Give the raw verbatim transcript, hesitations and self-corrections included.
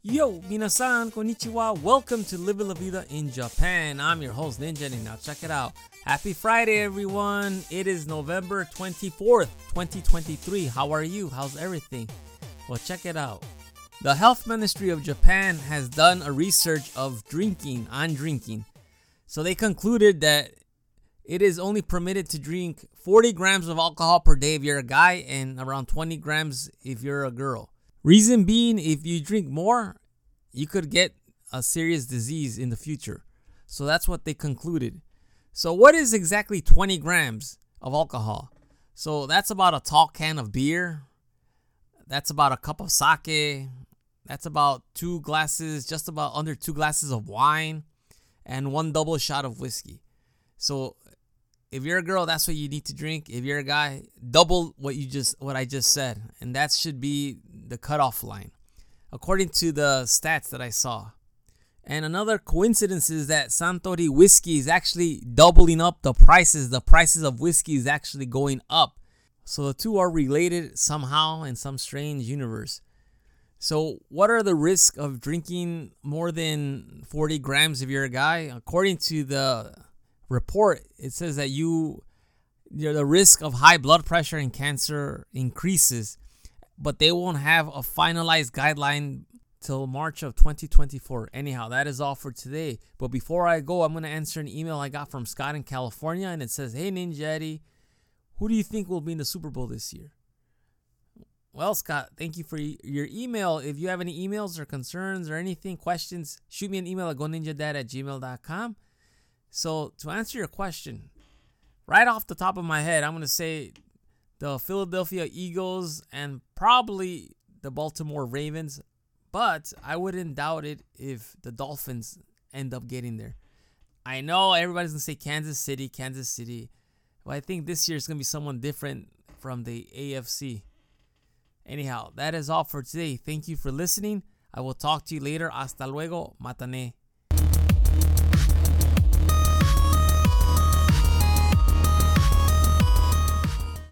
Yo, minasan, konnichiwa. Welcome to Live La Vida in Japan. I'm your host, Ninja, and now check it out. Happy Friday, everyone. It is November twenty-fourth, twenty twenty-three. How are you? How's everything? Well, check it out. The Health Ministry of Japan has done a research of drinking, on drinking. So they concluded that it is only permitted to drink forty grams of alcohol per day if you're a guy and around twenty grams if you're a girl. Reason being, if you drink more, you could get a serious disease in the future. So that's what they concluded. So what is exactly twenty grams of alcohol? So that's about a tall can of beer. That's about a cup of sake. That's about two glasses, just about under two glasses of wine and one double shot of whiskey. So if you're a girl, that's what you need to drink. If you're a guy, double what you just what I just said. And that should be the cutoff line, according to the stats that I saw. And another coincidence is that Suntory whiskey is actually doubling up the prices. The prices of whiskey is actually going up. So the two are related somehow in some strange universe. So what are the risks of drinking more than forty grams if you're a guy? According to the report, it says that you, you know, the risk of high blood pressure and cancer increases, but they won't have a finalized guideline till March of twenty twenty-four. Anyhow, that is all for today. But before I go, I'm going to answer an email I got from Scott in California, and it says, "Hey Ninja Eddie, who do you think will be in the Super Bowl this year?" Well, Scott, thank you for your email. If you have any emails or concerns or anything, questions, shoot me an email at go ninja dad at gmail dot com. So to answer your question, right off the top of my head, I'm going to say the Philadelphia Eagles and probably the Baltimore Ravens, but I wouldn't doubt it if the Dolphins end up getting there. I know everybody's going to say Kansas City, Kansas City, but I think this year is going to be someone different from the A F C. Anyhow, that is all for today. Thank you for listening. I will talk to you later. Hasta luego. Matane.